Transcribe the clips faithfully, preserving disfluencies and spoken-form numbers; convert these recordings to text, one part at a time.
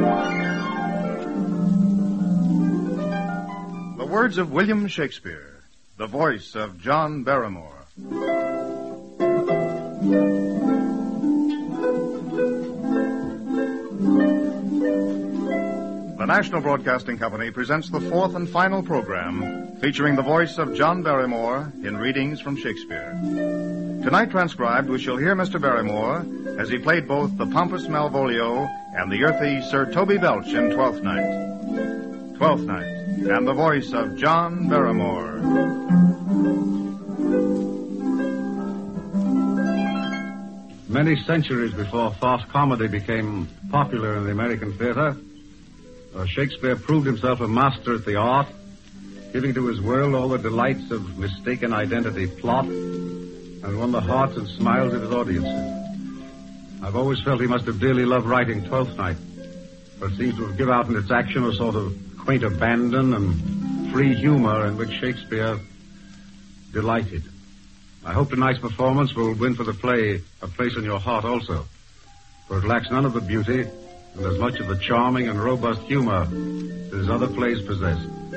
The words of William Shakespeare, the voice of John Barrymore. The National Broadcasting Company presents the fourth and final program featuring the voice of John Barrymore in readings from Shakespeare. Tonight transcribed, we shall hear Mister Barrymore as he played both the pompous Malvolio and the earthy Sir Toby Belch in Twelfth Night. Twelfth Night, and the voice of John Barrymore. Many centuries before farce comedy became popular in the American theater, uh, Shakespeare proved himself a master at the art, giving to his world all the delights of mistaken identity plot, and won the hearts and smiles of his audiences. I've always felt he must have dearly loved writing Twelfth Night, for it seems to have given out in its action a sort of quaint abandon and free humor in which Shakespeare delighted. I hope tonight's performance will win for the play a place in your heart also, for it lacks none of the beauty and as much of the charming and robust humor that his other plays possess.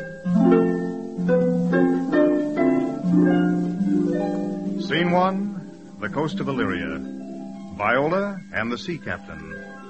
Scene one, the coast of Illyria. Viola and the sea captain.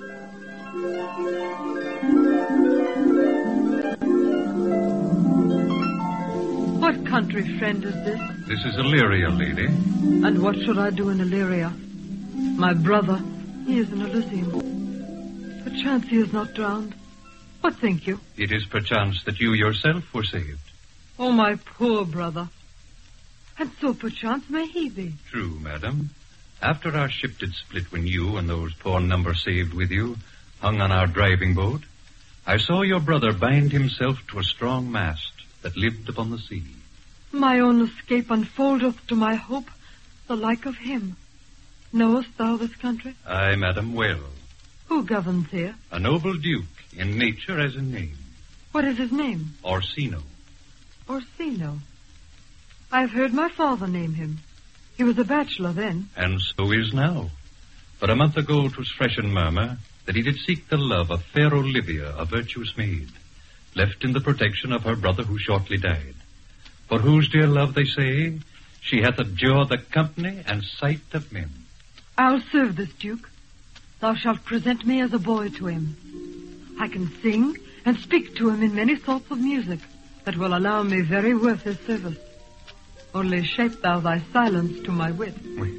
What country, friend, is this? This is Illyria, lady. And what should I do in Illyria? My brother, he is in Elysium. Perchance he is not drowned. What think you? It is perchance that you yourself were saved. Oh, my poor brother. And so perchance may he be. True, madam. After our ship did split when you and those poor number saved with you hung on our driving boat, I saw your brother bind himself to a strong mast that lived upon the sea. My own escape unfoldeth to my hope the like of him. Knowest thou this country? Aye, madam, well. Who governs here? A noble duke, in nature as in name. What is his name? Orsino. Orsino. I have heard my father name him. He was a bachelor then. And so is now. But a month ago 'twas fresh in murmur that he did seek the love of fair Olivia, a virtuous maid, left in the protection of her brother who shortly died. For whose dear love, they say, she hath abjured the company and sight of men. I'll serve this duke. Thou shalt present me as a boy to him. I can sing and speak to him in many sorts of music that will allow me very worth his service. Only shape thou thy silence to my wit.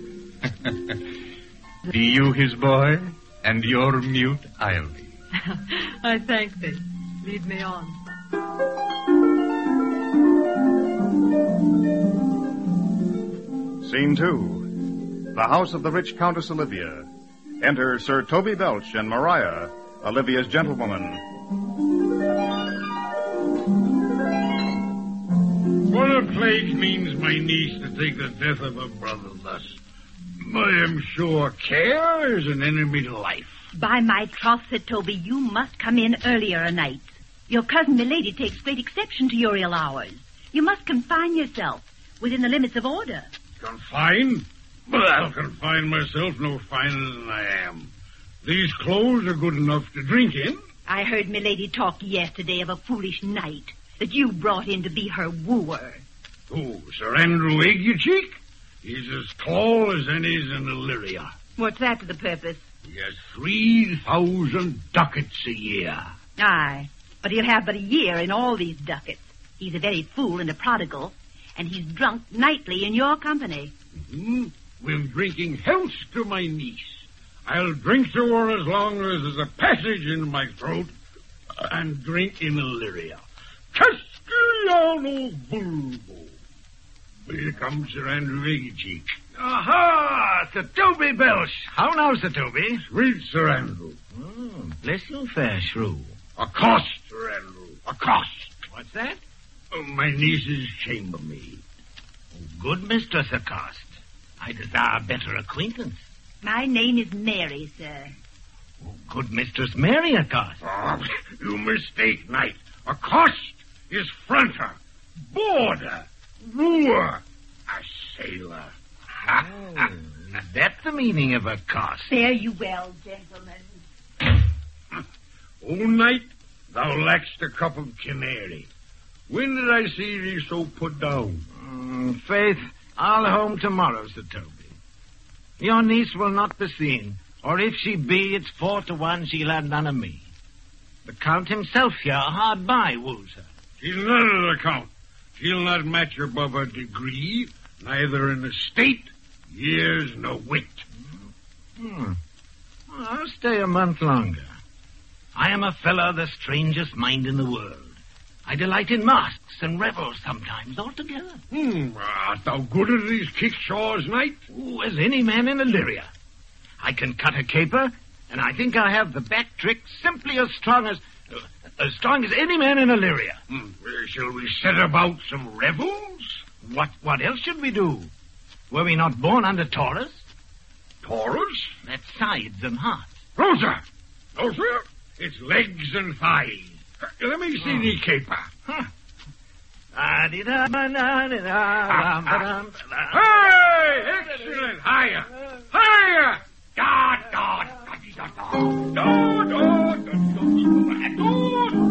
Be you his boy, and your mute I'll be. I thank thee. Lead me on. Scene two, the house of the rich Countess Olivia. Enter Sir Toby Belch and Maria, Olivia's gentlewoman. What a plague means my niece to take the death of her brother thus? I am sure care is an enemy to life. By my troth, said Toby, you must come in earlier a night. Your cousin milady takes great exception to your ill hours. You must confine yourself within the limits of order. Confine? But I'll confine myself no finer than I am. These clothes are good enough to drink in. I heard milady talk yesterday of a foolish knight that you brought in to be her wooer. Who, Sir Andrew Aguecheek? He's as tall as any's in Illyria. What's that to the purpose? He has three thousand ducats a year. Aye, but he'll have but a year in all these ducats. He's a very fool and a prodigal, and he's drunk nightly in your company. Mm-hmm. We're drinking health to my niece. I'll drink to her as long as there's a passage in my throat, and drink in Illyria. Castellano Bulbo. Here comes Sir Andrew Aguecheek. Aha! Sir Toby Belch. How now, Sir Toby? Sweet Sir Andrew. Oh, bless you, fair shrew. Accost, Sir Andrew. Accost. What's that? Oh, my niece's chambermaid. Oh, good Mistress Accost. I desire better acquaintance. My name is Mary, sir. Oh, good Mistress Mary Accost. Oh, you mistake, knight. Accost is fronter, boarder, wooer, a sailor. Oh, is that the meaning of accost? Fare you well, gentlemen. O knight, thou lackst a cup of canary. When did I see thee so put down? Mm, faith, I'll home tomorrow, Sir Toby. Your niece will not be seen, or if she be, it's four to one she'll have none of me. The Count himself here, hard by, woos her. She's none of the Count. She'll not match her above her degree, neither in estate, years, nor wit. Hmm. Well, I'll stay a month longer. I am a fellow of the strangest mind in the world. I delight in masks and revels sometimes altogether. Hmm. Art thou good at these kickshaws, knight? Ooh, as any man in Illyria. I can cut a caper, and I think I have the back trick simply as strong as... Uh, as strong as any man in Illyria. Hmm. Well, shall we set about some revels? What, what else should we do? Were we not born under Taurus? Taurus? That's sides and hearts. No, sir. No, sir. It's legs and thighs. Let me see oh. thee caper. Huh. Hey! Excellent! Higher! Higher! God, God! Do, do, do, do.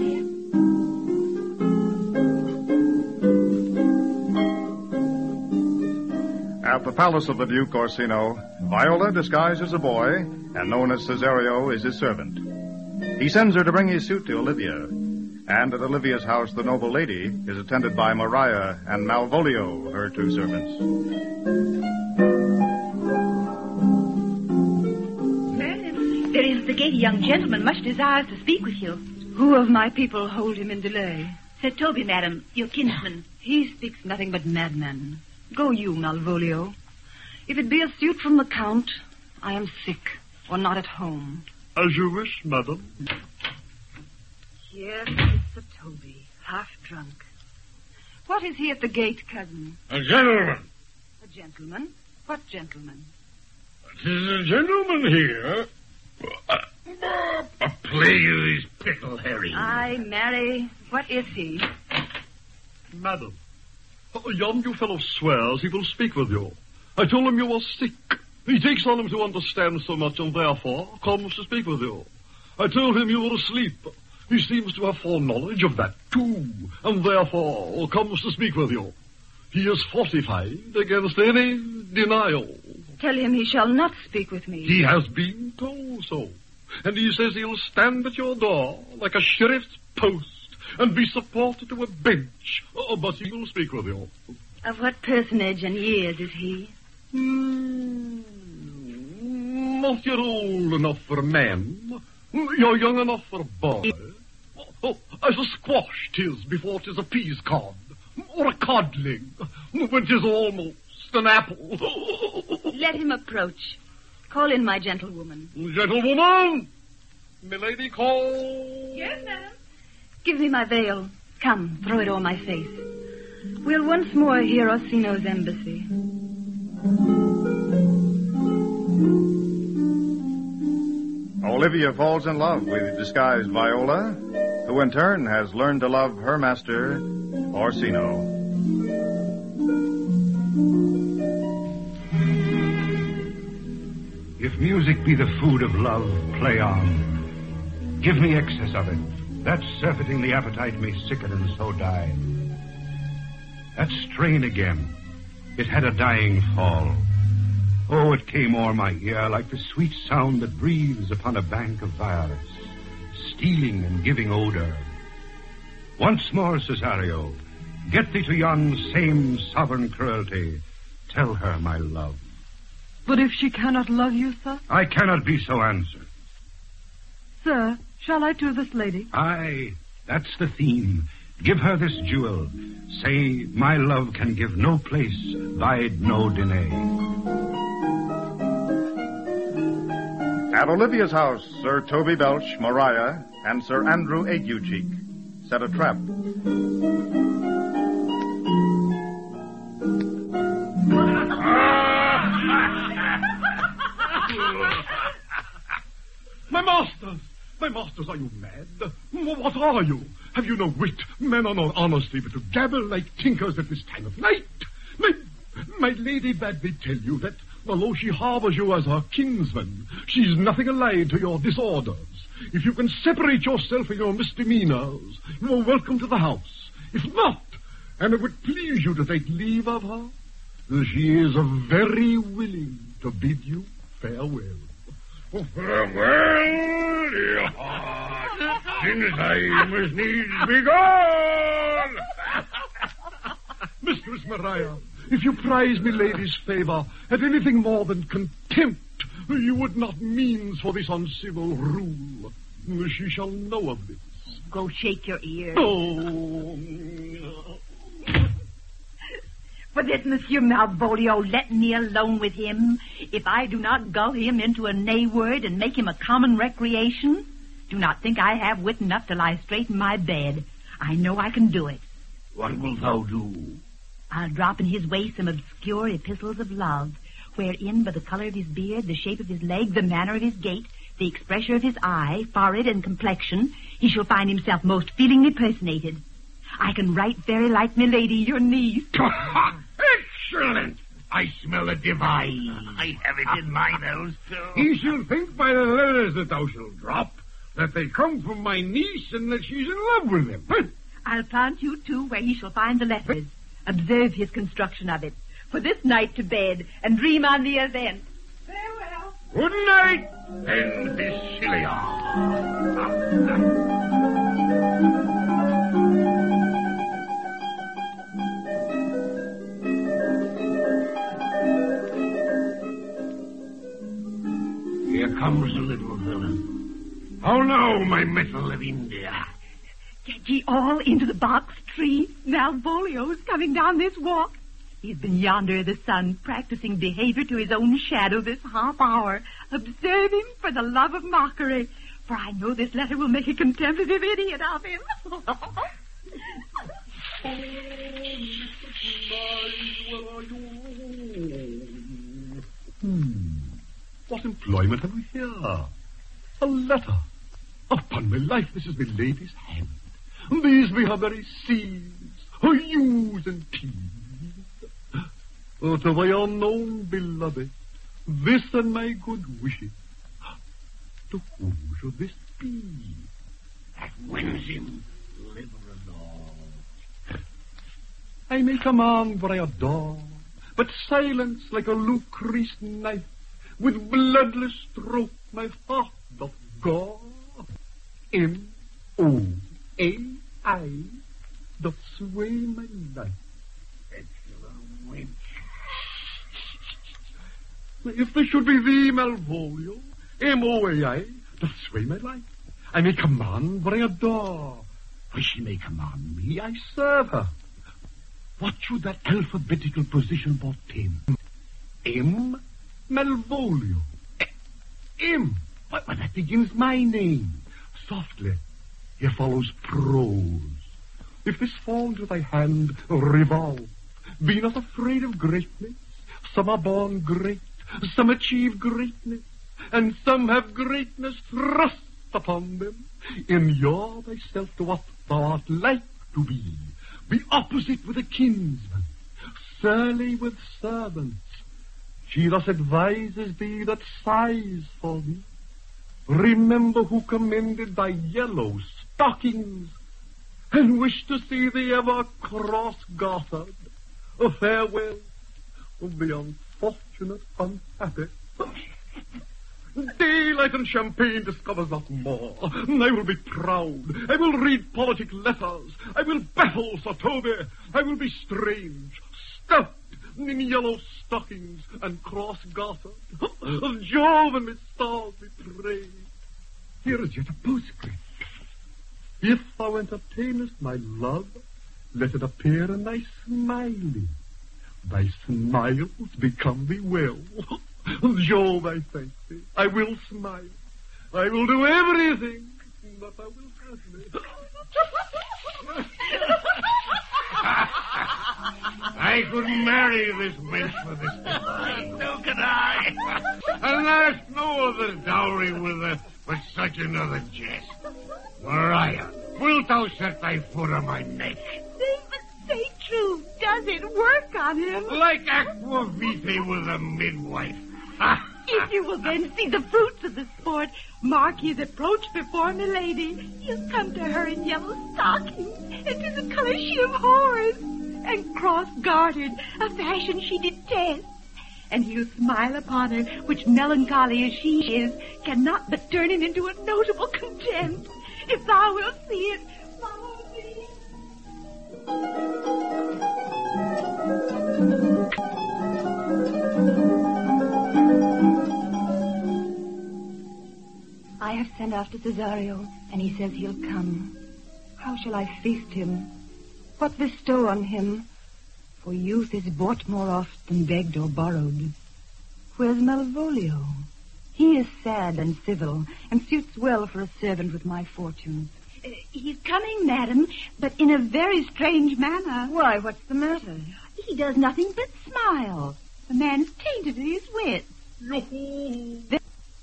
At the palace of the Duke Orsino, Viola, disguised as a boy and known as Cesario, is his servant. He sends her to bring his suit to Olivia. And at Olivia's house, the noble lady is attended by Maria and Malvolio, her two servants. Madam, there is the gate a young gentleman much desires to speak with you. Who of my people hold him in delay? Sir Toby, madam, your kinsman. He speaks nothing but madmen. Go you, Malvolio. If it be a suit from the Count, I am sick or not at home. As you wish, madam. Here is Sir Toby, half drunk. What is he at the gate, cousin? A gentleman. A gentleman? What gentleman? Tis a gentleman here. A, a plague of these pickle herrings. Aye, marry, what is he? Madam, yon new fellow swears he will speak with you. I told him you were sick. He takes on him to understand so much and therefore comes to speak with you. I told him you were asleep. He seems to have foreknowledge of that, too, and therefore comes to speak with you. He is fortified against any denial. Tell him he shall not speak with me. He has been told so, and he says he'll stand at your door like a sheriff's post and be supported to a bench, oh, but he will speak with you. Of what personage and years is he? Mm, not yet old enough for a man. You're young enough for a boy. Oh, as a squash 'tis before 'tis a peas cod, or a codling, when 'tis almost an apple. Let him approach. Call in my gentlewoman. Gentlewoman! Milady, call... Yes, madam. Give me my veil. Come, throw it o'er my face. We'll once more hear Orsino's embassy. Olivia falls in love with disguised Viola, who in turn has learned to love her master, Orsino. If music be the food of love, play on. Give me excess of it. That surfeiting the appetite may sicken and so die. That strain again, it had a dying fall. Oh, it came o'er my ear like the sweet sound that breathes upon a bank of violets, stealing and giving odor. Once more, Cesario, get thee to yon same sovereign cruelty. Tell her my love. But if she cannot love you, sir? I cannot be so answered. Sir, shall I to this lady? Aye, that's the theme. Give her this jewel. Say, my love can give no place, bide no denay. At Olivia's house, Sir Toby Belch, Maria, and Sir Andrew Aguecheek set a trap. My masters! My masters, are you mad? What are you? Have you no wit? Men are not honestly but to gabble like tinkers at this time of night. My, my lady bade me tell you that, although she harbors you as her kinsman, she's nothing allied to your disorders. If you can separate yourself from your misdemeanors, you are welcome to the house. If not, and it would please you to take leave of her, she is very willing to bid you farewell. Oh, farewell, dear heart, since I must needs be gone. Mistress Maria, if you prize me lady's favor at anything more than contempt, you would not means for this uncivil rule. She shall know of this. Go shake your ears. Oh. For this, Monsieur Malvolio, let me alone with him. If I do not gull him into a nay word and make him a common recreation, do not think I have wit enough to lie straight in my bed. I know I can do it. What wilt thou do? I'll drop in his way some obscure epistles of love, wherein by the color of his beard, the shape of his leg, the manner of his gait, the expression of his eye, forehead, and complexion, he shall find himself most feelingly personated. I can write very like milady, your niece. Excellent! I smell a divine. I have it in my nose, too. He shall think by the letters that thou shalt drop that they come from my niece and that she's in love with him. I'll plant you, too, where he shall find the letters. Observe his construction of it. For this night to bed, and dream on the event. Farewell. Good night, and Basilia. Here comes the little villain. How now, my metal of India? Get ye all into the box tree. Malvolio's coming down this walk. He's been yonder in the sun, practicing behavior to his own shadow this half hour. Observe him for the love of mockery, for I know this letter will make a contemplative idiot of him. Hmm. What employment have we here? A letter. Upon my life, this is my lady's hand. These be her very seeds, her U's and T's. Oh, to my unknown beloved, this and my good wishes. To whom should this be? That wins him. Live alone. I may command what I adore, but silence like a Lucrece knife, with bloodless stroke my heart doth gore. M O A I doth sway my life. Excellent wench. If there should be thee, Malvolio, M O A I doth sway my life. I may command what I adore. For she may command me, I serve her. What should that alphabetical position portend? M. Malvolio. M. Why, why, that begins my name. Softly, here follows prose. If this fall into thy hand, revolve. Be not afraid of greatness. Some are born great, some achieve greatness, and some have greatness thrust upon them. Inure thyself to what thou art like to be. Be opposite with a kinsman, surly with servants. She thus advises thee that sighs for thee. Remember who commended thy yellow stockings, and wish to see thee ever cross-gartered. A farewell of the unfortunate unhappy. Daylight and champagne discovers not more. I will be proud. I will read politic letters. I will baffle Sir Toby. I will be strange, stout, in yellow stockings and cross-gartered. Of Jove and Miss Stars be praised. Here is yet a postscript. If thou entertainest my love, let it appear in thy smiling. Thy smiles become thee well. Jove, I thank thee. I will smile. I will do everything that thou wilt have me. I could marry this wench for this divine. So could I. And ask no other dowry with her but such another jest. Maria, wilt thou set thy foot on my neck? Say, but say true, does it work on him? Like aqua vitae with a midwife. Ha! If you will then see the fruits of the sport, mark his approach before milady. He'll come to her in yellow stockings, and to the color she abhors, and cross-gartered, a fashion she detests. And he'll smile upon her, which, melancholy as she is, cannot but turn him into a notable contempt. If thou wilt see it, follow me. I have sent after Cesario, and he says he'll come. How shall I feast him? What bestow on him? For youth is bought more oft than begged or borrowed. Where's Malvolio? He is sad and civil, and suits well for a servant with my fortunes. Uh, he's coming, madam, but in a very strange manner. Why, what's the matter? He does nothing but smile. The man's tainted in his wits. Yoo-hoo! The-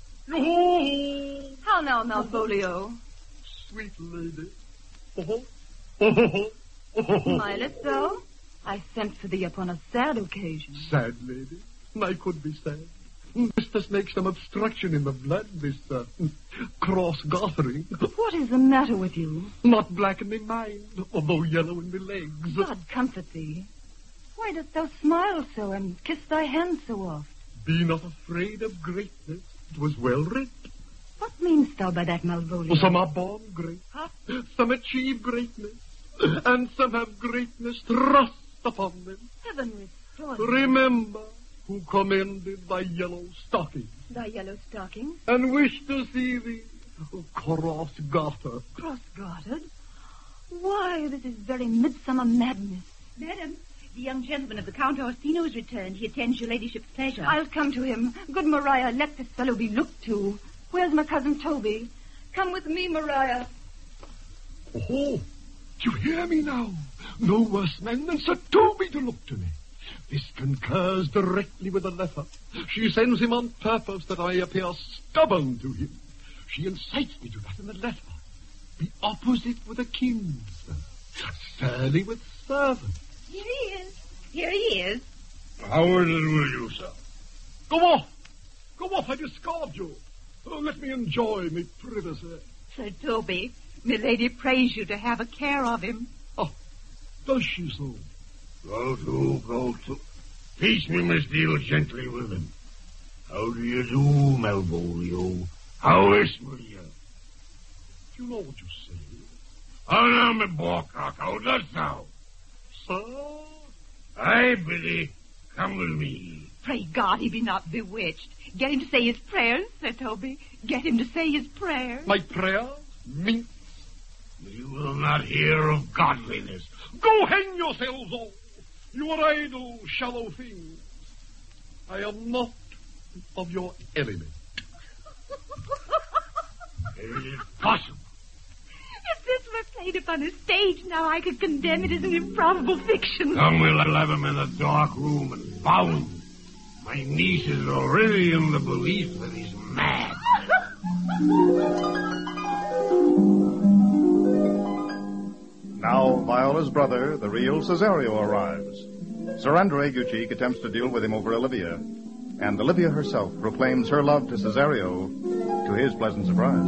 Yoo-hoo! How now, Malvolio? Sweet lady. Oh-ho. Oh-ho. Oh-ho. Smilest thou? I sent for thee upon a sad occasion. Sad lady. I could be sad. This makes some obstruction in the blood, this uh, cross-gartering. What is the matter with you? Not black in my mind, although yellow in my legs. God comfort thee. Why dost thou smile so and kiss thy hand so oft? Be not afraid of greatness. It was well writ. What meanest thou by that, Malvolio? Some are born great. Huh? Some achieve greatness. And some have greatness thrust upon them. Heaven restore thee. Remember who commended thy yellow stockings. Thy yellow stockings? And wish to see thee cross-garter. Cross-gartered? Why, this is very midsummer madness. Madam, the young gentleman of the Count Orsino has returned. He attends your ladyship's pleasure. I'll come to him. Good Maria, let this fellow be looked to. Where's my cousin Toby? Come with me, Maria. Oh, you hear me now? No worse man than Sir Toby to look to me. This concurs directly with the letter. She sends him on purpose that I appear stubborn to him. She incites me to that in the letter. Be opposite with a kinsman, surly with servants. Here he is. Here he is. How is it with you, sir? Go off! Go off, I discard you. Oh, let me enjoy me privacy. Sir Toby, milady prays you to have a care of him. Oh, does she so? Go to, go to. Teach me must deal gently with him. How do you do, Malvolio? How is Maria? You know what you say. How now, my bawcock, how dost thou? Sir? Aye, Biddy, come with me. Pray God he be not bewitched. Get him to say his prayers, Sir Toby. Get him to say his prayers. My prayer? Minx? You will not hear of godliness. Go hang yourselves all. You are idle, shallow things. I am not of your element. It is possible. If this were played upon a stage now, I could condemn it as an improbable fiction. Come, we'll have him in a dark room and bound. My niece is already in the belief that he's mad. Now, Viola's brother, the real Cesario, arrives. Sir Andre Gucci attempts to deal with him over Olivia, and Olivia herself proclaims her love to Cesario to his pleasant surprise.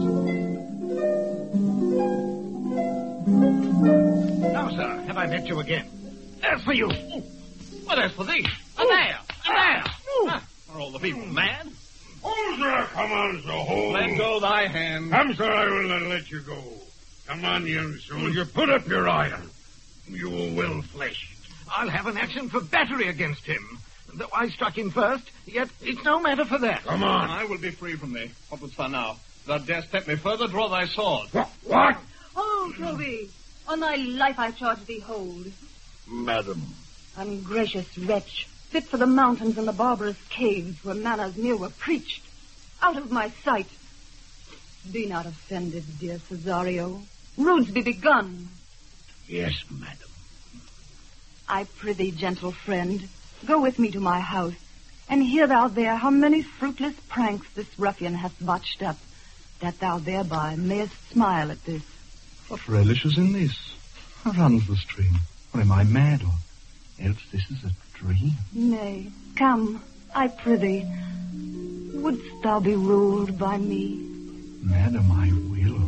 Now, sir, have I met you again? As for you. What as for thee? A there! A there! Ah, are all the people mad? Oh, sir, come on, so hold. Let go thy hand. Come, sir, I will not let you go. Come on, young soldier, put up your iron. You are well fleshed. I'll have an action for battery against him. Though I struck him first, yet it's no matter for that. Come on. I will be free from thee. What wouldst thou now? Thou darest tempt me further, draw thy sword. What? What? Oh, Toby, on thy life I charge thee hold. Madam. Ungracious wretch, fit for the mountains and the barbarous caves where manners near were preached. Out of my sight. Be not offended, dear Cesario. Rudes be begun. Yes, madam. I prithee, gentle friend, go with me to my house, and hear thou there how many fruitless pranks this ruffian hath botched up, that thou thereby mayest smile at this. What relish is in this? How runs the stream? Or am I mad, or else this is a dream? Nay, come, I prithee. Wouldst thou be ruled by me? Madam, I will.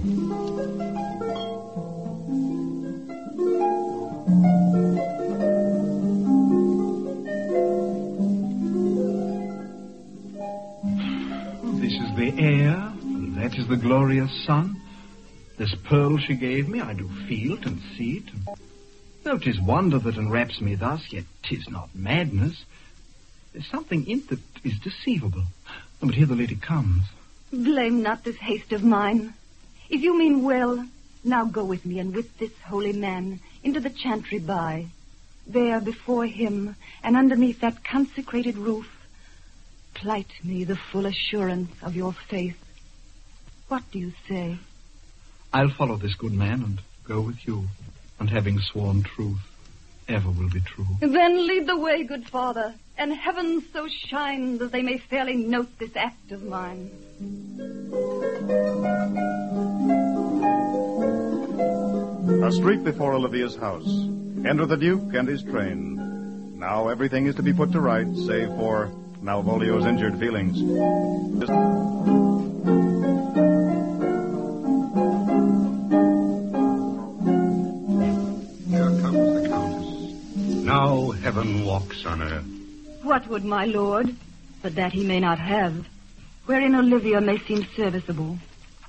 This is the air, and that is the glorious sun. This pearl she gave me, I do feel it and see it. Though 'tis wonder that enwraps me thus, yet 'tis not madness. There's something in it that is deceivable. But here the lady comes. Blame not this haste of mine. If you mean well, now go with me and with this holy man into the chantry by. There before him and underneath that consecrated roof, plight me the full assurance of your faith. What do you say? I'll follow this good man and go with you, and having sworn truth, ever will be true. Then lead the way, good father, and heaven so shine that they may fairly note this act of mine. A street before Olivia's house. Enter the Duke and his train. Now everything is to be put to right, save for Malvolio's injured feelings. Now heaven walks on earth. What would my lord, but that he may not have, wherein Olivia may seem serviceable?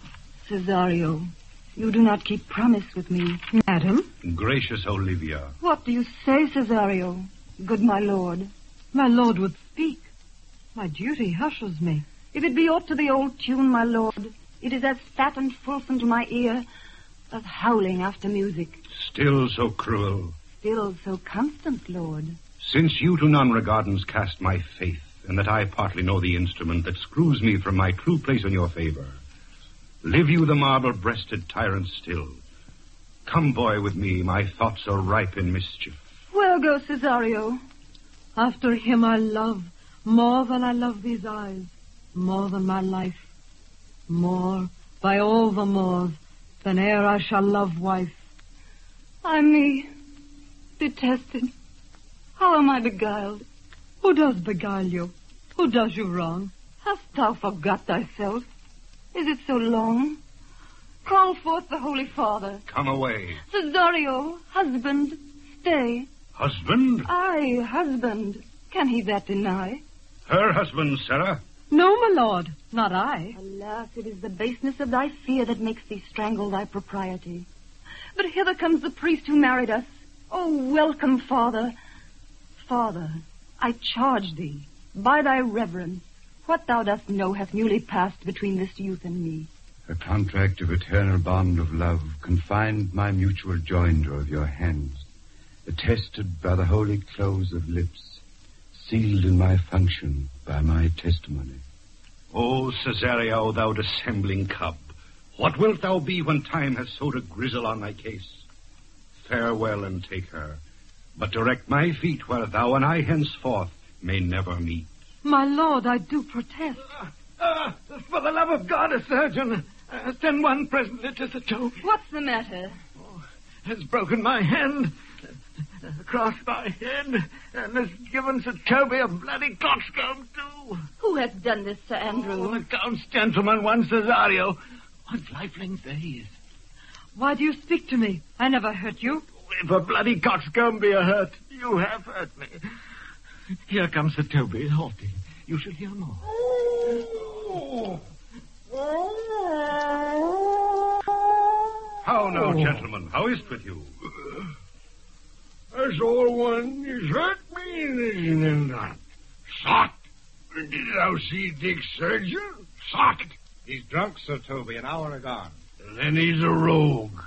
Cesario, you do not keep promise with me. Madam? Gracious Olivia. What do you say, Cesario, good my lord? My lord would speak. My duty hushes me. If it be aught to the old tune, my lord, it is as fat and fulsome to my ear as howling after music. Still so cruel. Still so constant, lord. Since you to none regardance cast my faith, and that I partly know the instrument that screws me from my true place in your favor, live you the marble-breasted tyrant still. Come, boy, with me, my thoughts are ripe in mischief. Where go, Cesario? After him I love, more than I love these eyes, more than my life, more, by all the mores, than e'er I shall love wife. Ay me, detested. How am I beguiled? Who does beguile you? Who does you wrong? Hast thou forgot thyself? Is it so long? Call forth the Holy Father. Come away. Cesario, husband, stay. Husband? Aye, husband. Can he that deny? Her husband, Sarah? No, my lord, not I. Alas, it is the baseness of thy fear that makes thee strangle thy propriety. But hither comes the priest who married us. Oh, welcome, Father. Father, I charge thee, by thy reverence, what thou dost know hath newly passed between this youth and me. A contract of eternal bond of love confined my mutual joinder of your hands, attested by the holy close of lips, sealed in my function by my testimony. O Cesario, thou dissembling cub, what wilt thou be when time has sowed a grizzle on thy case? Farewell and take her, but direct my feet where thou and I henceforth may never meet. My lord, I do protest. Uh, uh, for the love of God, a surgeon, uh, send one presently to Sir Toby. What's the matter? Oh, has broken my hand, uh, across my head, and has given Sir Toby a bloody coxcomb, too. Who has done this, Sir Andrew? Oh, the Count's gentleman, one Cesario. What lifelings there he is. Why do you speak to me? I never hurt you. If a bloody coxcomb be a hurt, you have hurt me. Here comes Sir Toby, haughty. You shall hear more. How now, gentlemen? How is it with you? As all one is hurt me, isn't it not? Socked. Did thou see Dick Surgeon? Socked. He's drunk, Sir Toby, an hour agone. Then he's a rogue.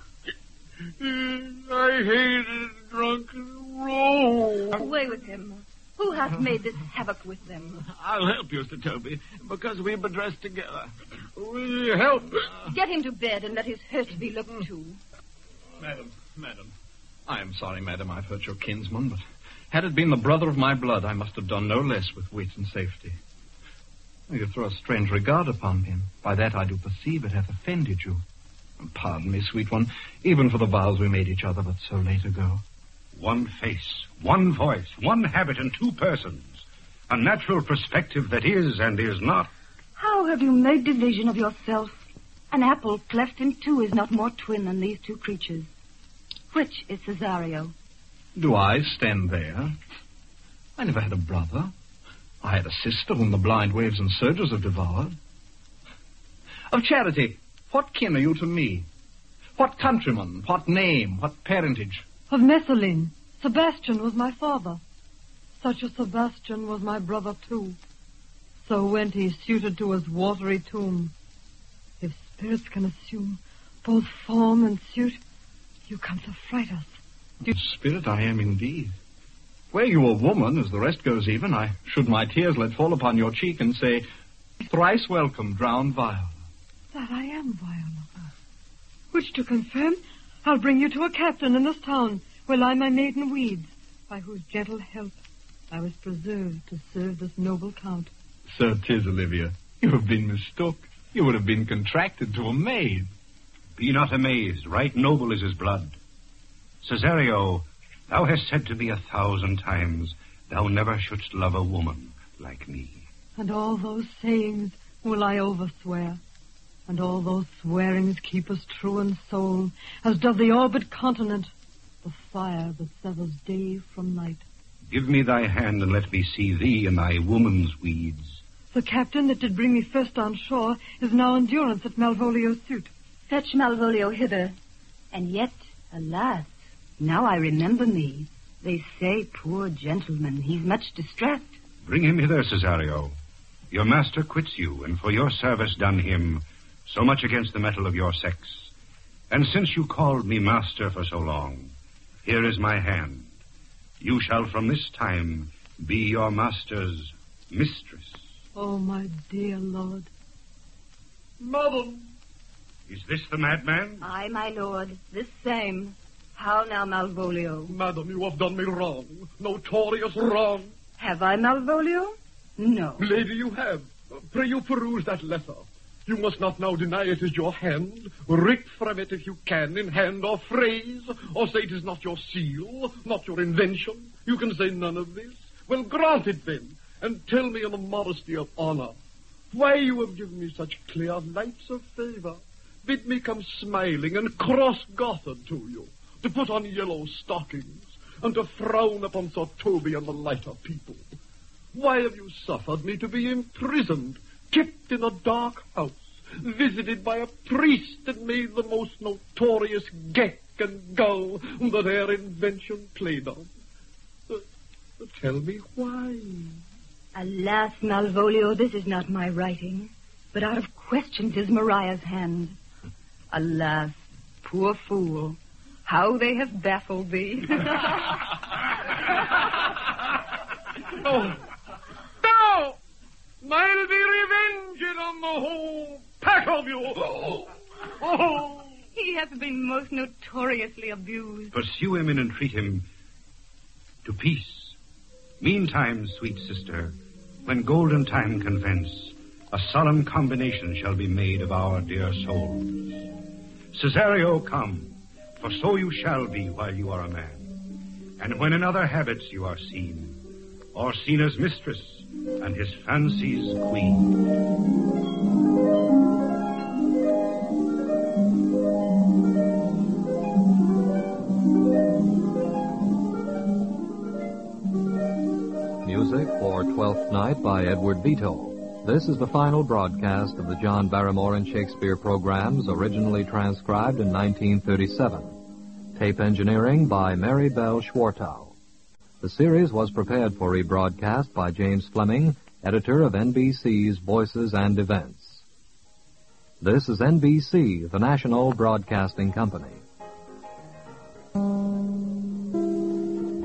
I hated drunken rogue. Away with him. Who hath made this havoc with them? I'll help you, Sir Toby, because we be dressed together. Will you help? Get him to bed and let his hurt be looked to. Madam, madam, I am sorry, madam, I've hurt your kinsman, but had it been the brother of my blood, I must have done no less with wit and safety. You throw a strange regard upon him. By that I do perceive it hath offended you. Pardon me, sweet one, even for the vows we made each other but so late ago. One face, one voice, one habit, and two persons. A natural perspective that is and is not. How have you made division of yourself? An apple cleft in two is not more twin than these two creatures. Which is Cesario? Do I stand there? I never had a brother. I had a sister whom the blind waves and surges have devoured. Of Charity, what kin are you to me? What countryman, what name, what parentage? Of Messalin, Sebastian was my father. Such a Sebastian was my brother too. So went he suited to his watery tomb. If spirits can assume both form and suit, you come to fright us. You... Spirit I am indeed. Were you a woman, as the rest goes even, I should my tears let fall upon your cheek and say, thrice welcome, drowned Viola. That I am Viola. Which to confirm, I'll bring you to a captain in this town, where lie my maiden weeds, by whose gentle help I was preserved to serve this noble count. So 'tis, Olivia. You have been mistook. You would have been contracted to a maid. Be not amazed. Right noble is his blood. Cesario, thou hast said to me a thousand times, thou never shouldst love a woman like me. And all those sayings will I overswear, and all those swearings keep us true in soul, as doth the orbed continent, the fire that severs day from night. Give me thy hand, and let me see thee in thy woman's weeds. The captain that did bring me first on shore is now in durance at Malvolio's suit. Fetch Malvolio hither. And yet, alas, now I remember me. They say, poor gentleman, he's much distressed. Bring him hither, Cesario. Your master quits you, and for your service done him, so much against the metal of your sex. And since you called me master for so long, here is my hand. You shall from this time be your master's mistress. Oh, my dear lord. Madam. Is this the madman? Aye, my lord, this same. How now, Malvolio? Madam, you have done me wrong. Notorious wrong. Have I, Malvolio? No. Lady, you have. Pray you peruse that letter. You must not now deny it is your hand. Writ from it if you can, in hand or phrase, or say it is not your seal, not your invention. You can say none of this. Well, grant it then, and tell me in the modesty of honor why you have given me such clear lights of favor. Bid me come smiling and cross-gartered to you, to put on yellow stockings, and to frown upon Sir Toby and the lighter people. Why have you suffered me to be imprisoned, kept in a dark house, visited by a priest that made the most notorious geck and gull that e'er invention played on? Uh, tell me why. Alas, Malvolio, this is not my writing, but out of questions is Maria's hand. Alas, poor fool, how they have baffled thee. Oh, no! I'll be revenged on the whole pack of you. Oh. Oh. He hath been most notoriously abused. Pursue him and entreat him to peace. Meantime, sweet sister, when golden time convents, a solemn combination shall be made of our dear souls. Cesario, come, for so you shall be while you are a man. And when in other habits you are seen, or seen as mistress and his fancy's queen. Music for Twelfth Night by Edward Vito. This is the final broadcast of the John Barrymore and Shakespeare programs, originally transcribed in nineteen thirty-seven. Tape engineering by Mary Bell Schwartau. The series was prepared for rebroadcast by James Fleming, editor of N B C's Voices and Events. This is N B C, the national broadcasting company.